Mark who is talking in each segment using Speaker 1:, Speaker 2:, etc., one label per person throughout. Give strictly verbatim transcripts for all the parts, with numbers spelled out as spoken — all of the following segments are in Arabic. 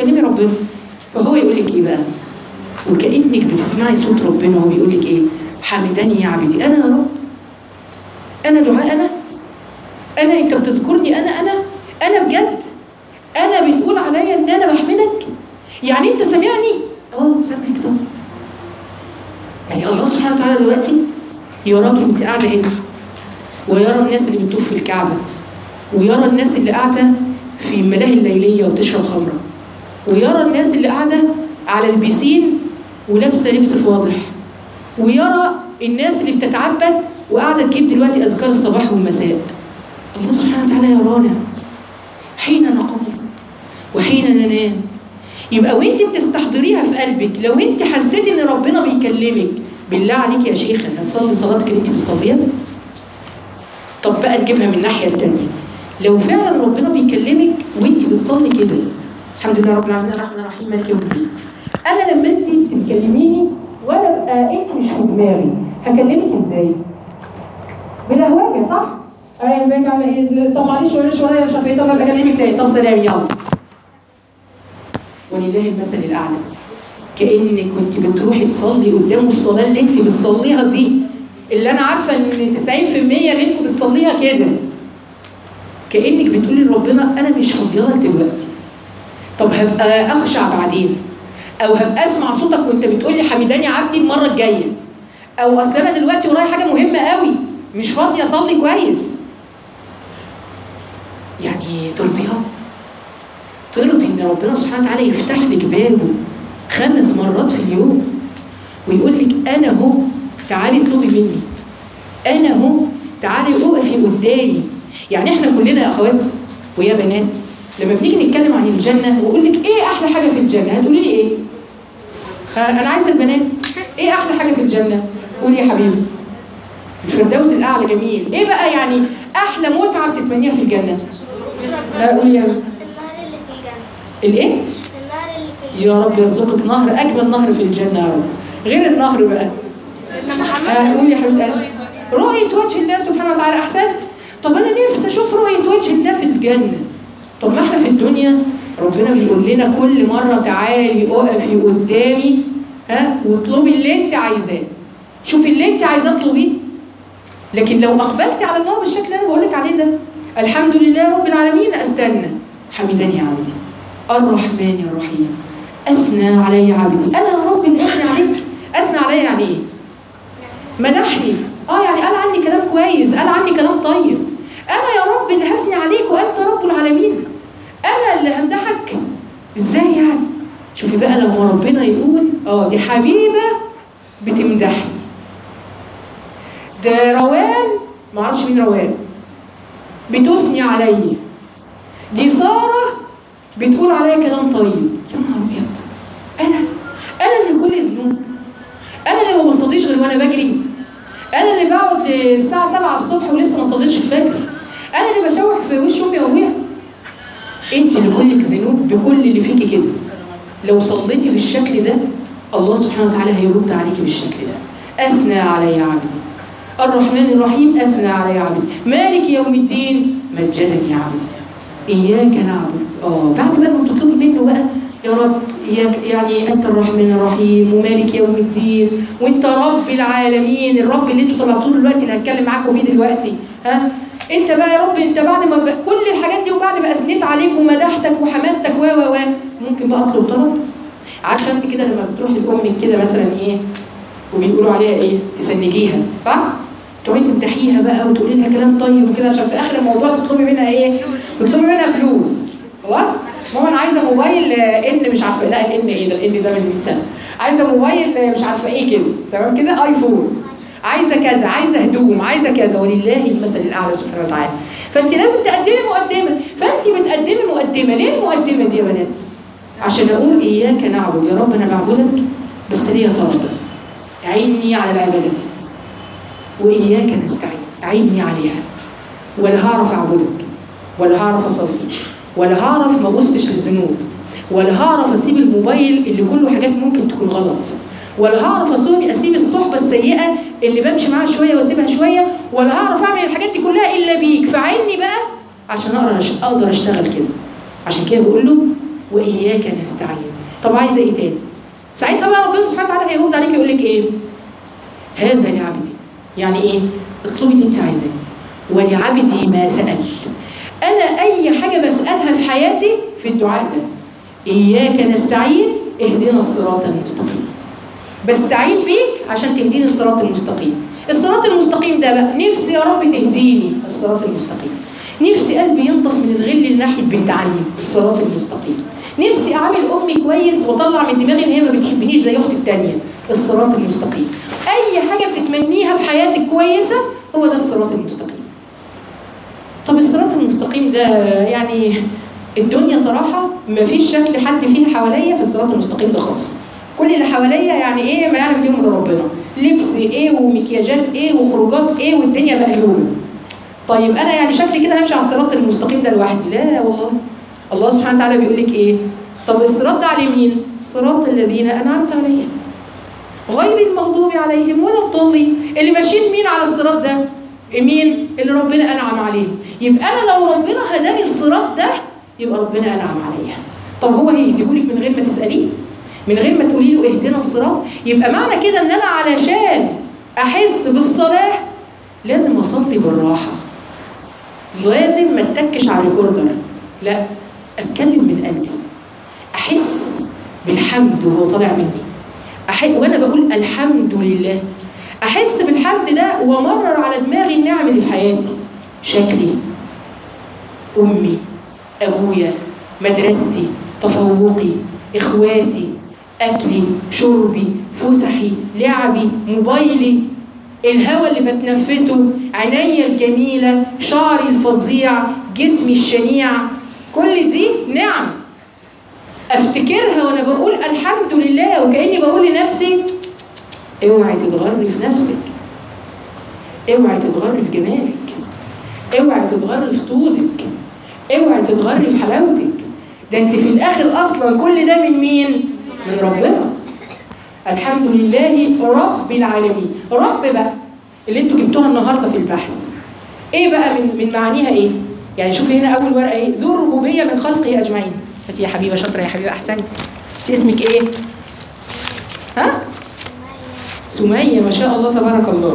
Speaker 1: كلمي ربنا. فهو يقول لك ايه بقى؟ وكأنك بتسمعي صوت ربنا وهو بيقول لك ايه؟ حمدني يا عبدي. انا يا رب؟ انا دعاء؟ انا انا انت بتذكرني؟ انا انا انا بجد؟ انا بتقول عليا ان انا بحمدك؟ يعني انت سامعني؟ اه سامعك طبعا. يعني الله سبحانه وتعالى دلوقتي يراكي وانت قاعده هنا، ويرى الناس اللي بتطوف في الكعبه، ويرى الناس اللي قاعده في الملاهي الليليه وتشرب خمره، ويرى الناس اللي قاعده على البيسين ولابسه لبس فاضح، ويرى الناس اللي بتتعبد وقاعده تجيب دلوقتي اذكار الصباح والمساء. الله سبحانه وتعالى يرانا حين نقوم وحين ننام. يبقى وانت بتستحضريها في قلبك، لو انت حسيت ان ربنا بيكلمك، بالله عليك يا شيخه هتصلي صلاتك اللي انت بتصليها؟ طب بقى تجيبها من الناحيه الثانيه، لو فعلا ربنا بيكلمك وانت بتصلي كده، الحمد لله رب العالمين الرحمن الرحيم مالك يوم الدين، انا لما انت بتكلميني وانا ابقى انت مش في دماغي، هكلمك ازاي؟ بلهوجه، صح؟ ايه ازيك عامله ايه؟ طب معلش ولا شويه مش عارفه ايه، طب ابقى اكلمك تاني، طب سلام يلا. ولله المثل الاعلى. كانك كنت بتروحي تصلي قدام الصلاه اللي انت بتصليها دي، اللي انا عارفه ان تسعين في المية منكم بتصليها كده، كانك بتقولي لربنا انا مش فاضيه لك دلوقتي، طب هبقى اخشع بعدين، او هبقى اسمع صوتك وانت بتقولي حمداني عبدي المره الجايه، او اصل انا دلوقتي ورايا حاجه مهمه قوي مش فاضيه اصلي كويس. يعني ترضيها؟ ترضي ان ربنا سبحانه وتعالى يفتح لك بابه خمس مرات في اليوم ويقول لك انا اهو تعالي اطلبي مني، انا اهو تعالي اقفي قدامي. يعني احنا كلنا يا اخوات ويا بنات لما بنيجي نتكلم عن الجنه واقول لك ايه احلى حاجه في الجنه، هتقولي لي ايه؟ انا عايزه البنات، ايه احلى حاجه في الجنه؟ قولي يا حبيبي. الفردوس الاعلى جميل. ايه بقى يعني احلى متعه بتتمنيها في الجنه؟ لا قولي يا بنت.
Speaker 2: النهر اللي في الجنة.
Speaker 1: الايه؟
Speaker 2: النهر اللي في الجنة.
Speaker 1: يا رب يرزقك نهر، اجمل نهر في الجنه يا رب. غير النهر بقى
Speaker 2: سيدنا محمد.
Speaker 1: آه قولي يا حبيبتي. رؤيه وجه الله سبحانه وتعالى. احسنت. طب انا نفسي اشوف رؤيه وجه الله في الجنه. طب ما احنا في الدنيا ربنا بيقول لنا كل مره تعالي اقفي قدامي ها واطلبي اللي انت عايزاه. شوفي اللي انت عايزاه اطلبيه. لكن لو اقبلتي على الله بالشكل اللي انا بقول لك عليه ده، الحمد لله رب العالمين، استنى حمدني عبدي الرحمن الرحيم اثنى علي عبدي. انا يا رب اللي اثنى عليك. اثنى علي يعني ايه؟ مدحني. اه يعني قال عني كلام كويس، قال عني كلام طيب. انا يا رب اللي هثني عليك وانت رب العالمين، انا اللي همدحك. ازاي يعني؟ شوفي بقى لما ربنا يقول اه دي حبيبه بتمدحني، ده روان معرفش مين روان بتثني عليا، دي ساره بتقول عليا كلام طيب. يا نهار ابيض، انا انا اللي كل ذنوب، انا اللي ما بصليش غير وانا بجري، انا اللي بقعد الساعه سبعة الصبح ولسه ما صليتش الفجر، انا اللي بشوح في وش امي وابويا. انت اللي كلك ذنوب بكل اللي فيكي كده. لو صليتي بالشكل ده الله سبحانه وتعالى هيرد عليكي بالشكل ده. اثنى علي عبدي الرحمن الرحيم اثنى علي عبدي مالك يوم الدين مجدني عبدي اياك نعبد. اه بعد بقى ما تطلبي منه بقى يا رب إياك، يعني انت الرحمن الرحيم ومالك يوم الدين وانت رب العالمين، الرب اللي انتوا طلعتوه دلوقتي اللي هتكلم معاكم فيه دلوقتي. ها انت بقى يا رب، انت بعد ما بقى كل الحاجات دي وبعد ما اثنيت عليك ومدحتك وحمدتك و و و ممكن بقى اطلب طلب. عارفه انت كده لما بتروحي لامك كده مثلا ايه وبيقولوا عليها ايه تسنجيها، صح؟ تقعدي تمدحيها بقى وتقولي لها كلام طيب وكده عشان في اخر الموضوع تطلبي منها ايه؟ تطلبي منها فلوس. خلاص؟ ماما انا عايزه موبايل ان مش عارفه، لا الان ايه ده؟ الان ده من مية سنه. عايزه موبايل مش عارفه ايه كده، تمام كده؟ ايفون. عايزه كذا، عايزه هدوم، عايزه كذا، ولله المثل الاعلى سبحانه وتعالى. فانت لازم تقدمي مقدمه، فانت بتقدمي مقدمه. ليه المقدمه دي يا بنات؟ عشان اقول اياك نعبد، يا رب انا بعبدك بس ليا طلب، عيني على العباده دي، واياك نستعين، عيني عليها، ولا هعرف اعبدك ولا هعرف اصلي ولا هعرف ما ابصش للذنوب ولا هعرف اسيب الموبايل اللي كله حاجات ممكن تكون غلط ولا هعرف اسيب الصحبه السيئه اللي بمشي معاها شويه واسيبها شويه ولا هعرف اعمل الحاجات دي كلها الا بيك. فعيني بقى عشان اقدر اقدر اشتغل كده. عشان كده بقول له واياك نستعين. طب عايزه ايه تاني؟ ساعتها بقى ربنا سبحانه وتعالى هيرد عليك يقول لك ايه؟ هذا لعبدي. يعني ايه؟ اطلبي اللي انت عايزاه. ولعبدي ما سأل. انا اي حاجه بسالها في حياتي في الدعاء ده اياك نستعين اهدنا الصراط المستقيم. بستعين بيك عشان تهديني الصراط المستقيم. الصراط المستقيم ده بقى نفسي يا رب تهديني الصراط المستقيم. نفسي قلبي ينطف من الغل ناحيه بنت عمي الصراط المستقيم. نفسي اعامل امي كويس واطلع من دماغي ان هي ما بتحبنيش زي اختي الثانيه الصراط المستقيم. اي حاجه بتتمنيها في حياتك كويسه هو ده الصراط المستقيم. طب الصراط المستقيم ده يعني الدنيا صراحه ما فيش شكل حد فيها حواليا في الصراط المستقيم ده خالص. كل اللي حواليا يعني ايه ما يعلم بيهم الا ربنا. لبس ايه ومكياجات ايه وخروجات ايه والدنيا مقلوبه. طيب انا يعني شكلي كده همشي على الصراط المستقيم ده لوحدي؟ لا والله. الله سبحانه وتعالى بيقول لك ايه؟ طب الصراط ده على مين؟ صراط الذين انعمت عليهم غير المغضوب عليهم ولا الضالين. اللي ماشيين مين على الصراط ده؟ مين؟ اللي ربنا انعم عليهم. يبقى انا لو ربنا هداني الصراط ده يبقى ربنا انعم عليا. طب هو هيهديهولك من غير ما تساليه؟ من غير ما تقولي له اهدنا الصراط؟ يبقى معنى كده ان انا علشان احس بالصلاه لازم اصلي بالراحه. لازم ما اتكش على الريكوردر، لا اتكلم من قلبي، احس بالحمد وهو طالع مني. أحس وانا بقول الحمد لله احس بالحمد ده وامرر على دماغي النعم اللي في حياتي. شكلي، امي، ابويا، مدرستي، تفوقي، اخواتي، اكلي، شربي، فسحي، لعبي، موبايلي، الهواء اللي بتنفسه، عينيا الجميله، شعري الفظيع، جسمي الشنيع، كل دي نعم افتكرها وانا بقول الحمد لله. وكاني بقول لنفسي اوعي تتغري في نفسك، اوعي تتغري في جمالك، اوعي تتغري في طولك، اوعي تتغري في حلاوتك. ده انت في الاخر اصلا كل ده من مين؟ من ربنا. الحمد لله رب العالمين. رب بقى اللي انتوا جبتوها النهارده في البحث ايه بقى من من معانيها ايه؟ يعني شوفي هنا اول ورقه ايه؟ ذو الربوبيه من خلقه اجمعين. هاتي يا حبيبه شاطره يا حبيبه احسنتي. انت اسمك ايه؟ ها؟ سميه. ما شاء الله تبارك الله.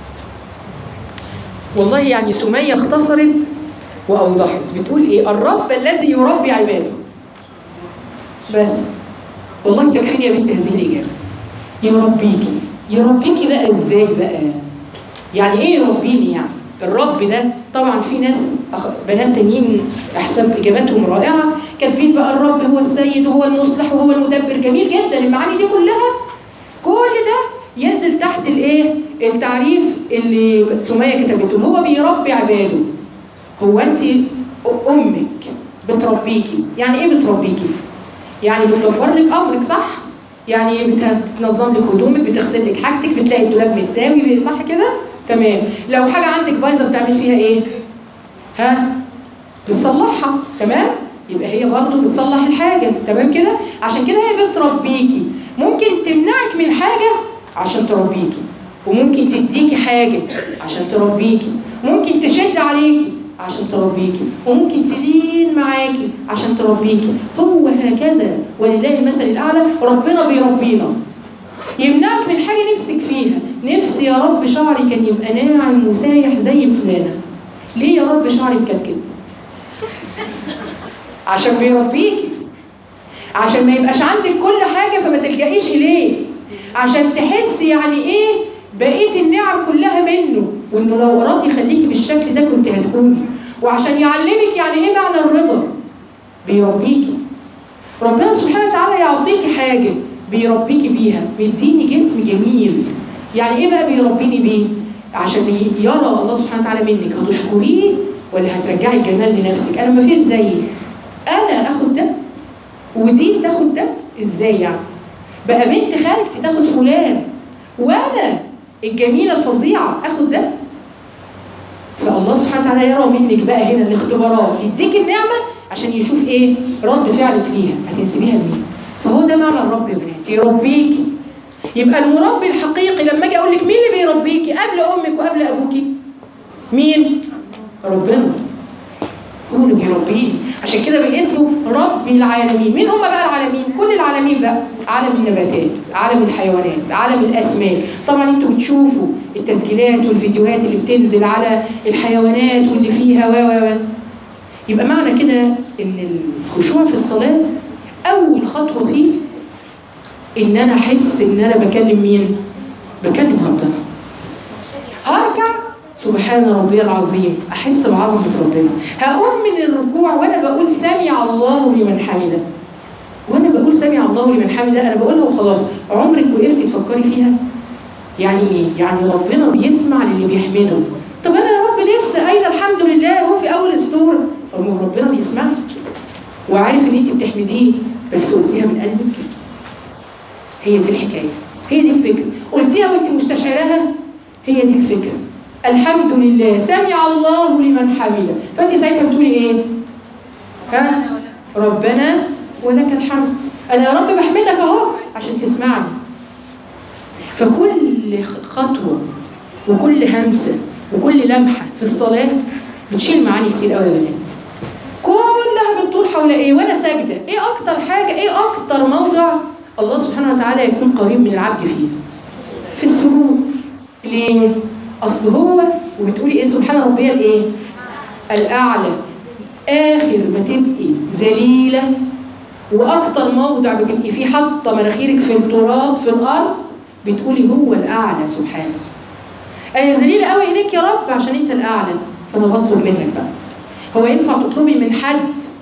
Speaker 1: والله يعني سميه اختصرت واوضحت. بتقول ايه؟ الرب الذي يربي عباده. بس والله تكفيني يا بنتي هذه الاجابه. يربيكي. يربيكي بقى ازاي بقى؟ يعني ايه يربيني يعني؟ الرب ده طبعا في ناس بنات تانيين احسن اجاباتهم رائعه، كاتبين بقى الرب هو السيد وهو المصلح وهو المدبر. جميل جدا المعاني دي كلها. كل ده ينزل تحت الايه؟ التعريف اللي سميه كتبته. هو بيربي عباده. هو انت امك بتربيكي. يعني ايه بتربيكي؟ يعني بتدبر لك امرك، صح؟ يعني بتنظم لك هدومك، بتغسل لك حاجتك، بتلاقي الدولاب متساوي، صح كده؟ تمام. لو حاجه عندك بايظه بتعمل فيها ايه؟ ها؟ بتصلحها، تمام؟ يبقى هي برضه بتصلح الحاجه، تمام كده؟ عشان كده هي بتربيكي. ممكن تمنعك من حاجه عشان تربيكي، وممكن تديكي حاجه عشان تربيكي، ممكن تشد عليكي عشان تربيكي، وممكن تلين معاكي عشان تربيكي. هو هكذا ولله المثل الاعلى. ربنا بيربينا. يمنعك من حاجه نفسك فيها. نفسي يا رب شعري كان يبقى ناعم وسايح زي فلانه. ليه يا رب شعري مكتكت؟ عشان بيربيكي. عشان ما يبقاش عندك كل حاجه فما تلجئيش اليه. عشان تحسي يعني ايه بقيه النعم كلها منه، وانه لو اراد يخليكي بالشكل ده كنت هتكوني. وعشان يعلمك يعني ايه معنى الرضا. بيربيكي. ربنا سبحانه وتعالى يعطيكي حاجه بيربيكي بيها. بيديني جسم جميل. يعني ايه بقى بيربيني بيه؟ عشان يرى الله سبحانه وتعالى منك هتشكريه ولا هترجعي الجمال لنفسك. انا ما فيش زيي. انا اخد ده ودي تاخد ده ازاي يعني؟ بقى بنت خالتي تاخد فلان وانا الجميله الفظيعه اخد ده. فالله سبحانه وتعالى يرى منك بقى هنا الاختبارات، يديك النعمه عشان يشوف ايه رد فعلك ليها، هتنسبيها لمين. فهو ده معنى الرب يا بنات، يربيكي. يبقى المربي الحقيقي لما اجي اقول لك مين اللي بيربيكي قبل امك وقبل ابوكي؟ مين؟ ربنا. هو اللي بيربيني. عشان كده باسمه رب العالمين. مين هم بقى العالمين؟ كل العالمين بقى، عالم النباتات، عالم الحيوانات، عالم الاسماك. طبعا انتوا بتشوفوا التسجيلات والفيديوهات اللي بتنزل على الحيوانات واللي فيها و و يبقى معنى كده ان الخشوع في الصلاه اول خطوه فيه ان انا احس ان انا بكلم مين؟ بكلم ربنا. هركع سبحان ربي العظيم، احس بعظمه ربنا. هقوم من الركوع وانا بقول سمع الله لمن حمده. وانا بقول سمع الله لمن حمده انا بقولها وخلاص. عمرك وقفتي تفكري فيها؟ يعني ايه؟ يعني ربنا بيسمع للي بيحمده. طب انا يا رب لسه قايله الحمد لله هو في اول السوره. طب ما ربنا بيسمعك وعارف ان انت بتحمديه، بس قلتيها من قلبك. هي دي الحكايه، هي دي الفكره. قلتيها وانت مستشعراها، هي دي الفكره. الحمد لله سمع الله لمن حمده. فانت ساعتها بتقولي ايه؟ ها؟ ربنا ولك الحمد. انا يا رب بحمدك اهو عشان تسمعني. فكل خطوه وكل همسه وكل لمحه في الصلاه بتشيل معاني كتير قوي يا بنات. كلها بتدور حول ايه؟ وانا ساجده، ايه اكتر حاجه، ايه اكتر موضع الله سبحانه وتعالى يكون قريب من العبد فيه؟ في السجود. ليه؟ اصل هو وبتقولي ايه؟ سبحان ربي الايه؟ الاعلى. اخر ما تبقي ذليله واكتر موضع بتبقي فيه حاطه مناخيرك في التراب في الارض بتقولي هو الاعلى سبحانه. انا ذليله قوي اليك يا رب عشان انت الاعلى، فانا بطلب منك بقى. هو ينفع تطلبي من حد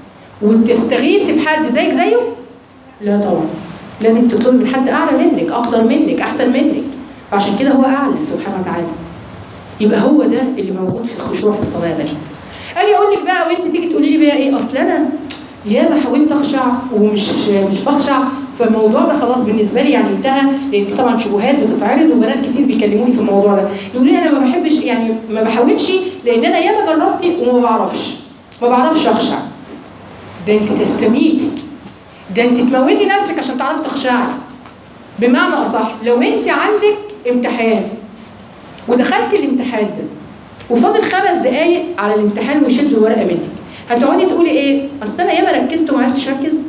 Speaker 1: وتستغيثي بحد زيك زيه؟ لا طبعا. لازم تطلبي من حد اعلى منك، اقدر منك، احسن منك. فعشان كده هو اعلى سبحانه وتعالى. يبقى هو ده اللي موجود في الخشوع في الصلاه يا بنات. اجي اقول لك بقى وانت تيجي تقولي لي بقى ايه؟ اصل انا ياما حاولت اخشع ومش مش بخشع، فالموضوع ده خلاص بالنسبه لي يعني انتهى. لان دي طبعا شبهات بتتعرض وبنات كتير بيكلموني في الموضوع ده، يقولوا لي انا ما بحبش يعني ما بحاولش لان انا ياما جربت وما بعرفش ما بعرفش اخشع. ده انت تستميتي، ده انت تموتي نفسك عشان تعرفي تخشعي. بمعنى اصح لو انت عندك امتحان ودخلت الامتحان ده وفاضل خمس دقايق على الامتحان وشلت الورقه منك، هتقعدي تقولي ايه؟ اصل انا ياما ركزت وما عرفتش اركز.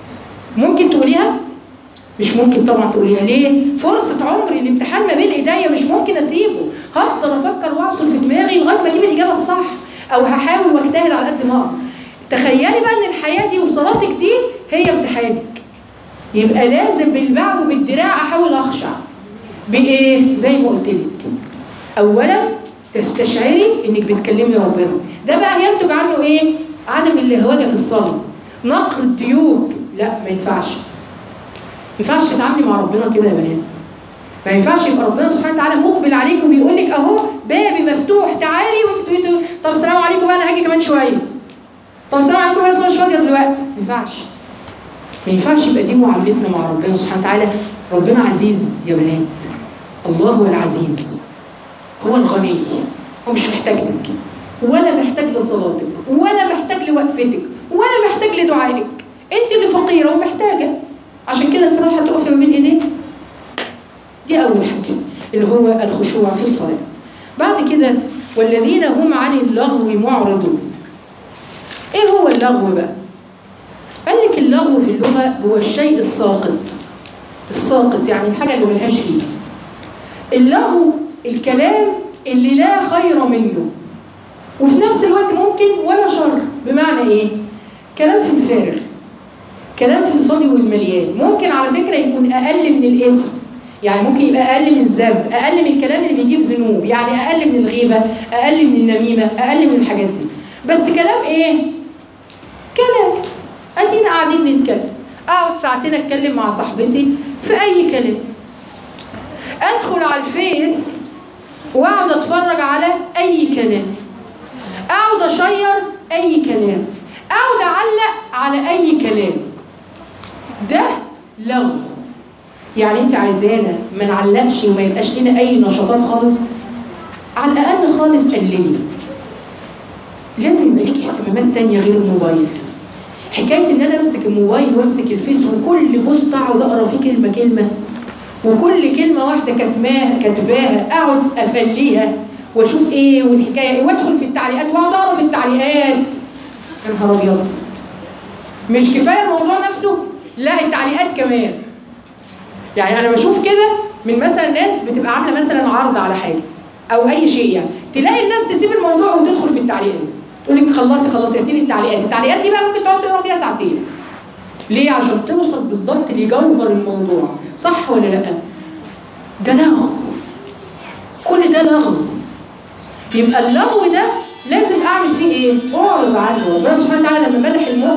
Speaker 1: ممكن تقوليها؟ مش ممكن طبعا تقوليها. ليه؟ فرصه عمري، الامتحان ما بين ايديا مش ممكن اسيبه. هفضل افكر واعصر في دماغي لغايه ما اجيب الاجابه الصح، او هحاول واجتهد على قد ما اقدر. تخيلي بقى ان الحياه دي وصلاتك دي هي امتحانك. يبقى لازم بالبعد وبالدراع احاول اخشع. بايه؟ زي ما قلت لك. اولا تستشعري انك بتكلمي ربنا. ده بقى ينتج عنه ايه؟ عدم اللهوجه في الصلاه. نقر الديوك، لا ما ينفعش. ما ينفعش تتعاملي مع ربنا كده يا بنات. ما ينفعش يبقى ربنا سبحانه وتعالى مقبل عليك وبيقول لك اهو بابي مفتوح تعالي وانت تقولي طب السلام عليكم بقى انا هاجي كمان شويه. طب السلام عليكم بس مش فاضيه دلوقتي. ما ينفعش. ما ينفعش يبقى دي معاملتنا مع ربنا سبحانه وتعالى. ربنا عزيز يا بنات. الله هو العزيز. هو الغني. هو مش محتاج لك ولا محتاج لصلاتك ولا محتاج لوقفتك ولا محتاج لدعائك. انت اللي فقيره ومحتاجه. عشان كده انت رايحه تقفي ما بين ايديه. دي اول حاجه اللي هو الخشوع في الصلاه. بعد كده والذين هم عن اللغو معرضون. ايه هو اللغو بقى؟ قال لك اللغو في اللغه هو الشيء الساقط. الساقط يعني الحاجه اللي ملهاش قيمه. اللغو الكلام اللي لا خير منه وفي نفس الوقت ممكن ولا شر. بمعنى ايه؟ كلام في الفارغ، كلام في الفاضي والمليان. ممكن على فكره يكون اقل من الاسم، يعني ممكن يبقى اقل من الذنب، اقل من الكلام اللي بيجيب ذنوب، يعني اقل من الغيبه، اقل من النميمه، اقل من الحاجات دي. بس كلام ايه؟ كلام. ادينا قاعدين نتكلم، اقعد ساعتين اتكلم مع صاحبتي في اي كلام. ادخل على الفيس واقعد اتفرج على اي كلام. اقعد اشير اي كلام. اقعد اعلق على اي كلام. ده لغو. يعني انت عايزانا ما نعلقش وما يبقاش لنا اي نشاطات خالص؟ على الاقل خالص قللي. لازم يبقى ليكي اهتمامات تانية غير الموبايل. حكايه ان انا امسك الموبايل وامسك الفيس وكل بوست اقعد اقرا فيه كلمه كلمه وكل كلمه واحده كاتماها كاتباها اقعد افليها واشوف ايه والحكايه ايه وادخل في التعليقات واقعد اقرا في التعليقات. يا نهار ابيض، مش كفايه الموضوع نفسه، لا التعليقات كمان. يعني انا بشوف كده من مثلا ناس بتبقى عامله مثلا عرض على حاجه او اي شيء، يعني تلاقي الناس تسيب الموضوع وتدخل في التعليقات، تقول لك خلصي خلصي هاتي لي التعليقات، التعليقات دي بقى ممكن تقعد تقرا فيها ساعتين. ليه؟ عشان توصل بالظبط لجوهر الموضوع، صح ولا لا؟ ده لغو، كل ده لغو. يبقى اللغو ده لازم اعمل فيه ايه؟ اعرض عنه. ربنا سبحانه وتعالى لما مدح المؤمن